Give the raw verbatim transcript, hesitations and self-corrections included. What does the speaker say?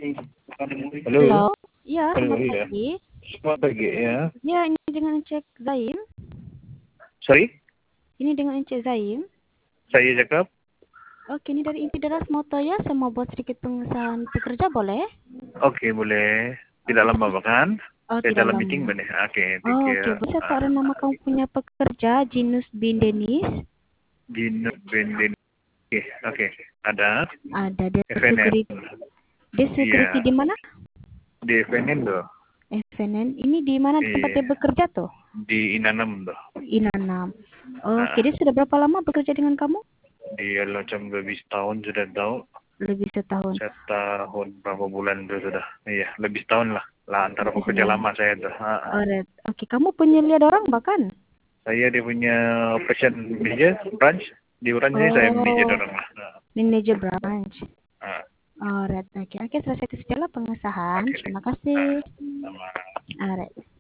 Halo. Halo. Iya, Halo, selamat iya. pagi. Selamat pagi ya. Ya, ini dengan Cek Zaim. Sorry, Ini dengan Cek Zaim. saya cakap. Oke, ini dari Inti Deras Moto ya. Saya mau buat sedikit pengesahan pekerja, boleh? Oke, boleh. Tidak Oke, lama tapi... bahkan. Oh, Saya tidak dalam meeting lama. benih. Oke, thank Oh, you. oke. Bisa tahu Ah, nama kamu punya pekerja, Jinus bin Denis? Gino Benden. Oke, oke. Ada Ada. Dia F N N. security. Dia security Iya, di mana? di F N N tuh. F N N. Ini di mana tempat Iya, dia bekerja tuh? di Inanam tuh. Inanam. Oke, Ah, dia sudah berapa lama bekerja dengan kamu? dia macam lebih setahun sudah tahu. Lebih setahun. Setahun berapa bulan itu sudah. Iya, lebih setahun lah. Lah antara Lebih pekerja setahun. lama saya tuh. Ah, ah. Alright. Oke, kamu punya lihat orang bahkan? Saya dia punya operation manager branch di branch ini saya manager Oh, orang lah. manager branch. Ah, Alright, oke, oke, selesai itu sajalah pengesahan. oke deh. Terima Ah, kasih. sama. Alright.